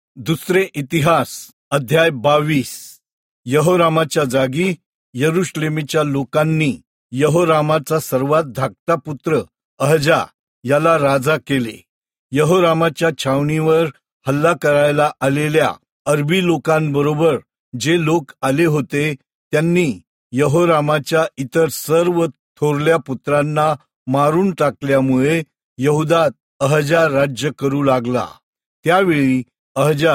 दुसरे इतिहास अध्याय 22. यहोरामाच्या जागी यरुशलेमीच्या लोकांनी यहोरामाचा सर्वात धाकटा पुत्र अहजा याला राजा केले. यहोरामाच्या छावणीवर हल्ला करायला आलेल्या अरबी लोकांबरोबर जे लोक आले होते त्यांनी यहोरामाच्या इतर सर्व थोरल्या पुत्रांना मारून टाकल्यामुळे यहुदात अहजा राज्य करू लागला. त्यावेळी अहजा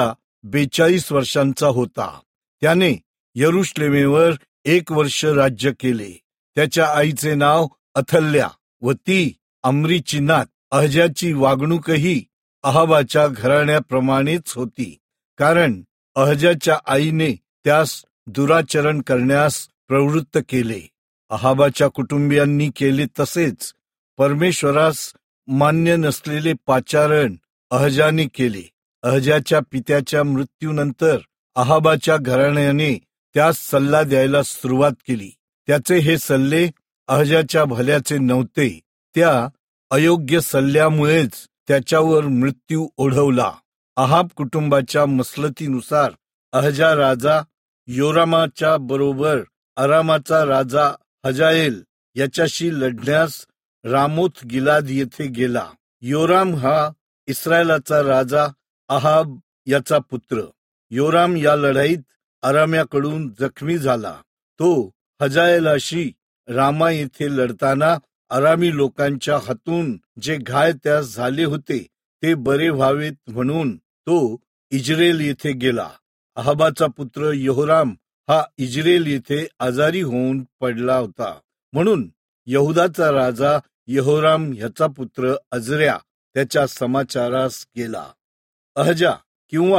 42 वर्षांचा होता. त्याने यरुशलेमेवर 1 वर्ष राज्य केले. त्याच्या आईचे नाव अथल्या व ती अमरीची नात. अहजाची वागणूकही अहाबाच्या घराण्याप्रमाणेच होती, कारण अहजाच्या आईने त्यास दुराचरण करण्यास प्रवृत्त केले. अहाबाच्या कुटुंबियांनी केले तसेच परमेश्वरास मान्य नसलेले पाचारण अहजाने केले. अहजाच्या पित्याच्या मृत्यूनंतर अहाबाच्या घराण्याने त्यास सल्ला द्यायला सुरुवात केली. त्याचे हे सल्ले अहजाच्या भल्याचे नव्हते. त्या अयोग्य सल्ल्यामुळेच त्याच्यावर मृत्यू ओढवला. अहाब कुटुंबाच्या मसलतीनुसार अहजा राजा योरामाच्या बरोबर अरामाचा राजा हजाएल याच्याशी लढण्यास रामोथ गिलाद येथे गेला. योराम हा इस्रायलाचा राजा अहाब याचा पुत्र. योराम या लढाईत अराम्याकडून जखमी झाला. तो हजाएलाशी रामा येथे लढताना अरामी लोकांच्या हातून जे घाय त्यास झाले होते ते बरे व्हावेत म्हणून तो इज्रेल येथे गेला. अहाबाचा पुत्र यहोराम हा इज्रेल येथे आजारी होऊन पडला होता, म्हणून यहुदाचा राजा यहोराम ह्याचा पुत्र अजर्या त्याच्या समाचारास गेला. अहजा किंवा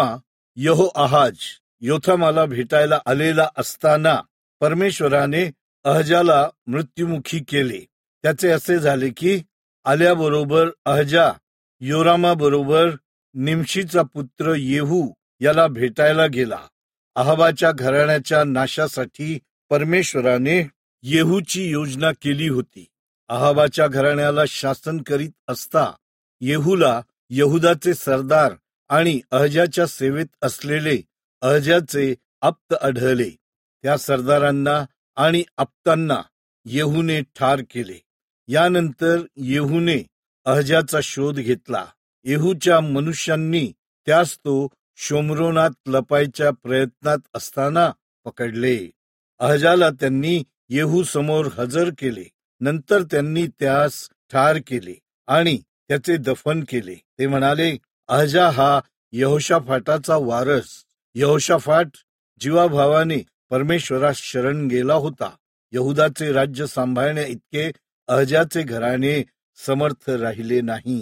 यहोआहाज योथामाला भेटायला आलेला असताना परमेश्वराने अहजाला मृत्युमुखी केले. त्याचे असे झाले की आल्याबरोबर अहजा योरामाबरोबर निमशीचा पुत्र येहू याला भेटायला गेला. अहाबाच्या घराण्याच्या नाशासाठी परमेश्वराने येहूची योजना केली होती. अहाबाच्या घराण्याला शासन करीत असता येहूला यहुदाचे सरदार आणि अहजाच्या सेवेत असलेले अहजाचे आप्त आढळले. त्या सरदारांना आणि आप्तांना येहूने ठार केले. यानंतर येहूने अहजाचा शोध घेतला. येहूच्या मनुष्यांनी त्यास तो शोमरोनात लपायच्या प्रयत्नात असताना पकडले. अहजाला त्यांनी येहू समोर हजर केले. नंतर त्यांनी त्यास ठार केले आणि त्याचे दफन केले. ते म्हणाले, अहजा हा यहोशाफाटाचा वारस. यहोशाफाट जीवाभावाने परमेश्वरास शरण गेला होता. यहुदाचे राज्य सांभाळण्या इतके अहजाचे घराणे समर्थ राहिले नाही.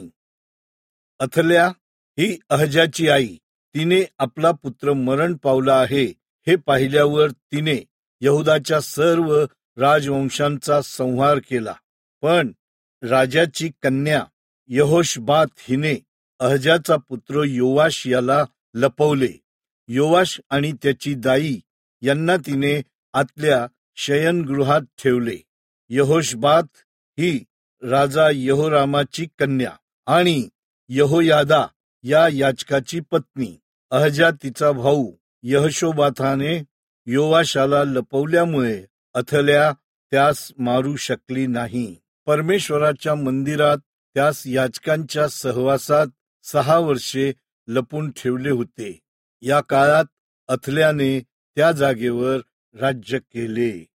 अथल्या ही अहजाची आई. तिने आपला पुत्र मरण पावला आहे हे पाहिल्यावर तिने यहुदाच्या सर्व राजवंशांचा संहार केला. पण राजाची कन्या यहोशबात हिने अहजाचा पुत्र योवाश याला लपवले. योवाश आणि त्याची दाई यांना तिने आतल्या शयनगृहात ठेवले. यहोशबात ही राजा यहोरामाची कन्या आणि यहोयादा या याजकाची पत्नी. अहजा तिचा भाऊ यहोशोबाताने योवाशाला लपवल्यामुळे अथल्या त्यास मारू शकली नाही. परमेश्वराच्या मंदिरात त्यास याजकांच्या सहवासात 6 वर्षे लपून ठेवले होते. या काळात अथल्याने त्या जागेवर राज्य केले.